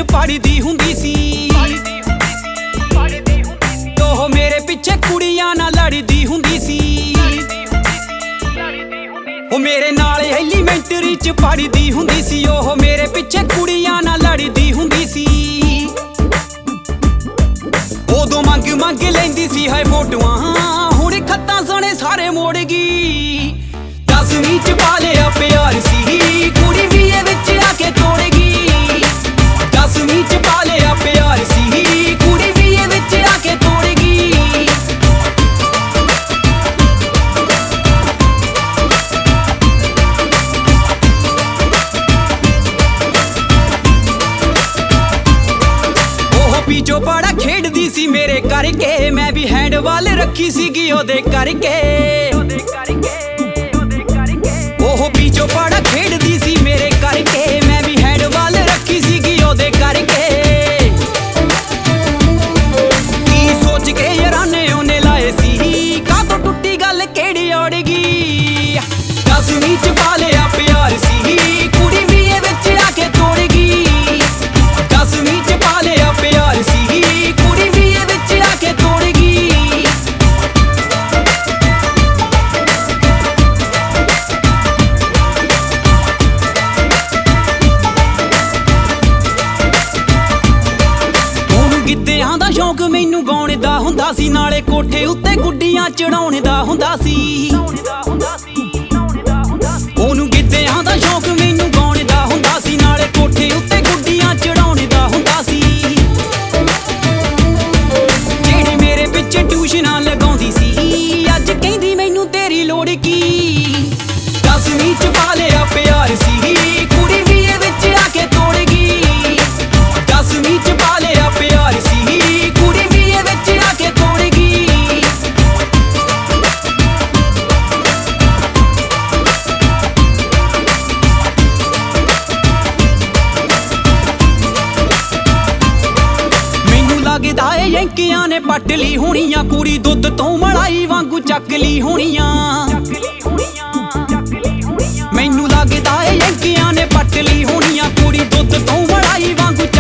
ਪੜਦੀ ਹੁੰਦੀ ਸੀ। ਉਹ ਮੇਰੇ ਪਿੱਛੇ ਕੁੜੀਆਂ ਨਾਲ ਲੜਦੀ ਹੁੰਦੀ ਸੀ। ਉਹ ਮੇਰੇ ਨਾਲ ਐਲੀਮੈਂਟਰੀ ਚ ਪੜਦੀ ਹੁੰਦੀ ਸੀ। ਉਹ ਮੇਰੇ ਪਿੱਛੇ ਕੁੜੀਆਂ ਨਾਲ ਲੜਦੀ ਹੁੰਦੀ ਸੀ। ਉਦੋਂ ਮੰਗ ਲੈਂਦੀ ਸੀ ਹਾਏ ਫੋਟੋਆਂ, ਹੁਣ ਖੱਤਾਂ ਸਣੇ ਸਾਰੇ ਮੋੜ ਗਈ। 10ਵੀਂ ਚ ਪਾ ਲਿਆ ਪਿਆਰ ਸੀ, ਕੁੜੀ ਵੀ ਇਹ ਵਿੱਚ ਆ ਕੇ ਤੋੜ ਗਈ। 10ਵੀਂ ਚ ਪਾ ਲਿਆ ਪਿਆਰ ਸੀ, ਕੁੜੀ ਵੀ ਇਹ ਵਿੱਚ ਆ ਕੇ ਤੋੜ ਗਈ। ਉਹ ਪੀਚੋ ਬੜਾ ਖੇਡਦੀ ਸੀ ਮੇਰੇ ਕਰਕੇ, ਮੈਂ ਵੀ ਹੈਂਡਬਾਲ ਰੱਖੀ ਸੀਗੀ ਉਹਦੇ ਕਰਕੇ। ਉਹ ਪੀਚੋ ਬੜਾ ਖੇਡਦੀ ਸੀ ਮੇਰੇ ਕਰਕੇ, ਮੈਂ ਵੀ ਹੈਂਡਬਾਲ ਰੱਖੀ ਸੀਗੀ ਉਹਦੇ ਕਰਕੇ। ਕੀ ਸੋਚ ਕੇ ਯਾਰਾਨੇ ਉਹਨੇ ਲਾਏ ਸੀ, ਕਾਹਤੋਂ ਟੁੱਟੀ ਗੱਲ ਕਿਹੜੀ ਔੜ ਗਈ। 10ਵੀਂ ਚ ਪਾ ਲਿਆ ਪਿਆਰ ਸੀ, ਕੁੜੀ ਵੀ ਇਹ ਵਿੱਚ ਆ ਕੇ ਤੋੜ ਗਈ। 10ਵੀਂ ਚ ਪਾ ਲਿਆ ਪਿਆਰ ਸੀ, ਕੁੜੀ ਵੀ ਇਹ ਵਿੱਚ ਆ ਕੇ ਤੋੜ ਗਈ। ਗਿੱਧਿਆਂ ਦਾ ਸ਼ੌਂਕ ਮੈਨੂੰ ਗਾਉਣ ਦਾ ਹੁੰਦਾ ਸੀ, ਨਾਲੇ ਕੋਠੇ ਉੱਤੇ ਗੁੱਡੀਆਂ ਚੜਾਉਣ ਦਾ ਹੁੰਦਾ ਸੀ। ਉਹਨੂੰ ਗਿੱਧਿਆਂ ਦਾ ਸ਼ੌਂਕ ਮੈਨੂੰ ਗਾਉਣ ਦਾ ਹੁੰਦਾ ਸੀ, ਨਾਲੇ ਕੋਠੇ ਉੱਤੇ ਗੁੱਡੀਆਂ ਚੜਾਉਣ ਦਾ ਹੁੰਦਾ ਸੀ। ਜਿਹੜੀ ਮੇਰੇ ਪਿੱਛੇ ਟਿਊਸ਼ਨਾਂ ਲਗਾਉਂਦੀ ਸੀ, ਅੱਜ ਕਹਿੰਦੀ ਮੈਨੂੰ ਤੇਰੀ ਲੋੜ ਕੀ। 10ਵੀਂ ਚ ਪਾ ਲਿਆ ਪਿਆਰ ਸੀ, ਕੁੜੀ ਵੀ ਇਹ ਵਿੱਚ ਆ ਕੇ ਤੋੜ ਗਈ। 10ਵੀਂ ਚ ਪਾ ਲਿਆ ਪਿਆਰ ਸੀ, ਕੁੜੀ ਵੀ ਇਹ ਵਿੱਚ ਆ ਕੇ ਤੋੜ ਗਈ। ਮੈਨੂੰ ਲੱਗਦਾ ਏ ਯੰਕੀਆਂ ਨੇ ਪੱਟ ਲਈ ਹੋਣੀਆਂ, ਕੁੜੀ ਦੁੱਧ ਤੋਂ ਮਲਾਈ ਵਾਂਗੂ ਚੱਕ ਲਈ ਹੋਣੀਆਂ। ਮੈਨੂੰ ਲੱਗਦਾ ਏ ਯੰਕੀਆਂ ਨੇ ਪੱਟ ਲਈ ਹੋਣੀਆਂ, ਕੁੜੀ ਦੁੱਧ ਤੋਂ ਮਲਾਈ ਵਾਂਗੂ